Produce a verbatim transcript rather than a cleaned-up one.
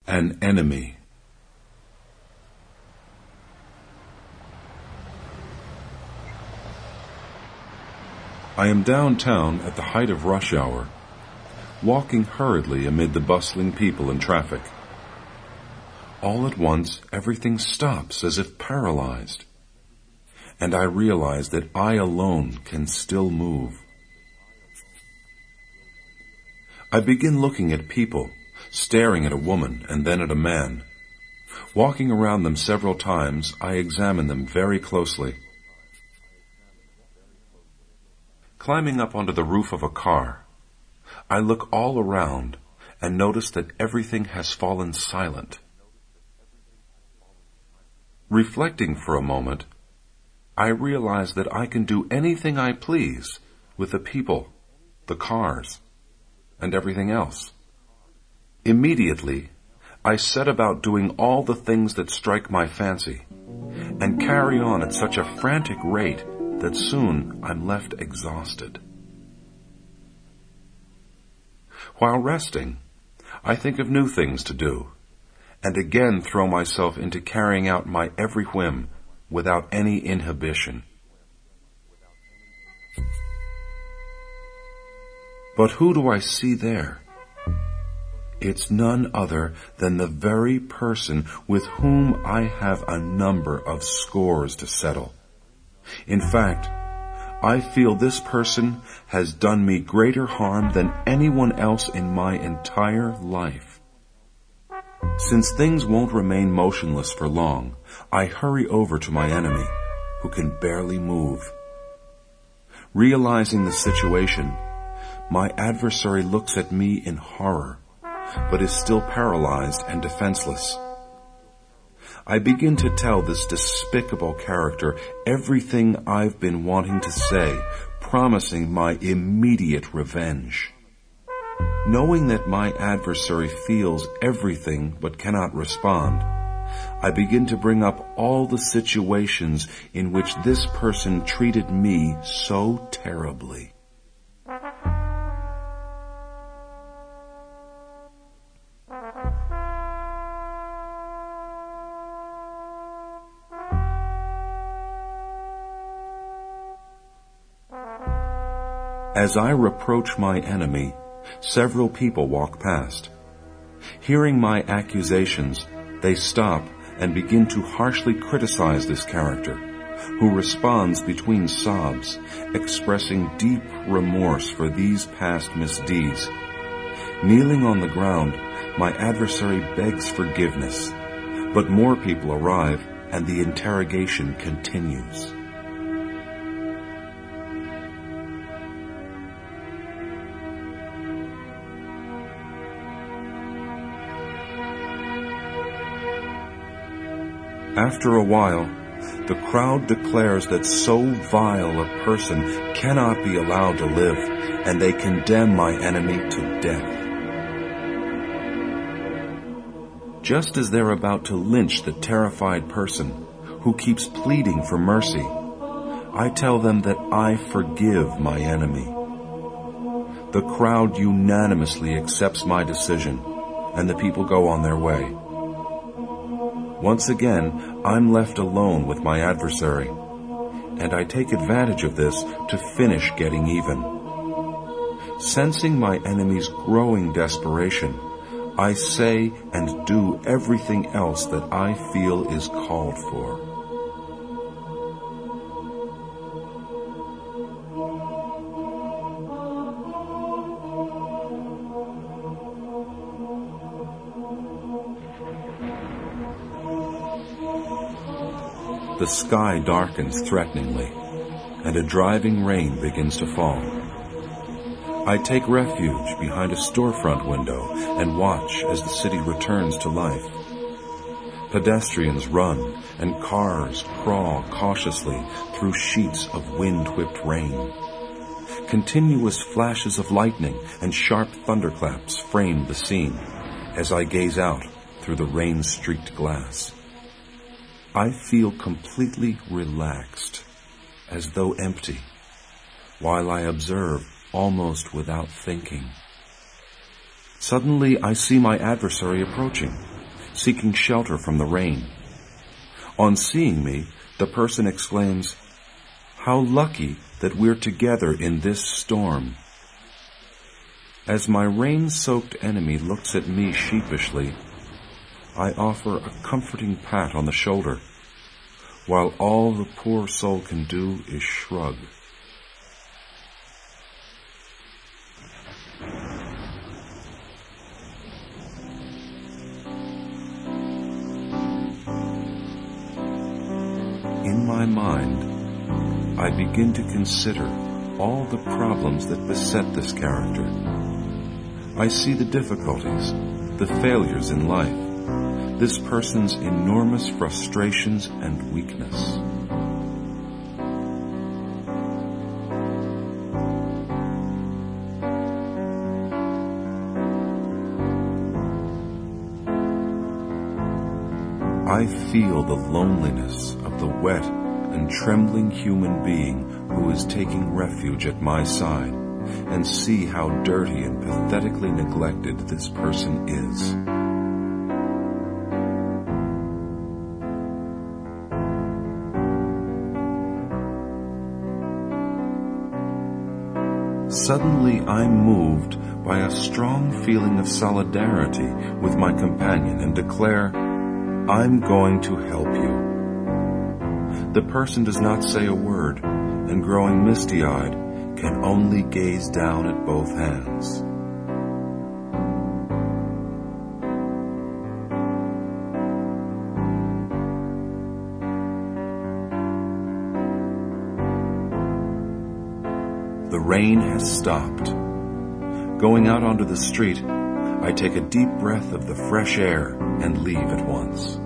An enemy. I am downtown at the height of rush hour, walking hurriedly amid the bustling people and traffic. All at once, everything stops as if paralyzed, and I realize that I alone can still move. I begin looking at people, staring at a woman and then at a man. Walking around them several times, I examine them very closely. Climbing up onto the roof of a car, I look all around and notice that everything has fallen silent. Reflecting for a moment, I realize that I can do anything I please with the people, the cars, and everything else. Immediately, I set about doing all the things that strike my fancy, and carry on at such a frantic rate that soon I'm left exhausted. While resting, I think of new things to do, and again throw myself into carrying out my every whim without any inhibition. But who do I see there? It's none other than the very person with whom I have a number of scores to settle. In fact, I feel this person has done me greater harm than anyone else in my entire life. Since things won't remain motionless for long, I hurry over to my enemy, who can barely move. Realizing the situation, my adversary looks at me in horror, but is still paralyzed and defenseless. I begin to tell this despicable character everything I've been wanting to say, promising my immediate revenge. Knowing that my adversary feels everything but cannot respond, I begin to bring up all the situations in which this person treated me so terribly. As I reproach my enemy, several people walk past. Hearing my accusations, they stop and begin to harshly criticize this character, who responds between sobs, expressing deep remorse for these past misdeeds. Kneeling on the ground, my adversary begs forgiveness, but more people arrive and the interrogation continues. After a while, the crowd declares that so vile a person cannot be allowed to live, and they condemn my enemy to death. Just as they're about to lynch the terrified person who keeps pleading for mercy, I tell them that I forgive my enemy. The crowd unanimously accepts my decision, and the people go on their way. Once again, I'm left alone with my adversary, and I take advantage of this to finish getting even. Sensing my enemy's growing desperation, I say and do everything else that I feel is called for. The sky darkens threateningly, and a driving rain begins to fall. I take refuge behind a storefront window and watch as the city returns to life. Pedestrians run and cars crawl cautiously through sheets of wind-whipped rain. Continuous flashes of lightning and sharp thunderclaps frame the scene as I gaze out through the rain-streaked glass. I feel completely relaxed, as though empty, while I observe almost without thinking. Suddenly I see my adversary approaching, seeking shelter from the rain. On seeing me, the person exclaims, "How lucky that we're together in this storm." As my rain-soaked enemy looks at me sheepishly, I offer a comforting pat on the shoulder, while all the poor soul can do is shrug. In my mind, I begin to consider all the problems that beset this character. I see the difficulties, the failures in life, this person's enormous frustrations and weakness. I feel the loneliness of the wet and trembling human being who is taking refuge at my side, and see how dirty and pathetically neglected this person is. Suddenly I'm moved by a strong feeling of solidarity with my companion and declare, "I'm going to help you." The person does not say a word, and growing misty-eyed, can only gaze down at both hands. The rain has stopped. Going out onto the street, I take a deep breath of the fresh air and leave at once.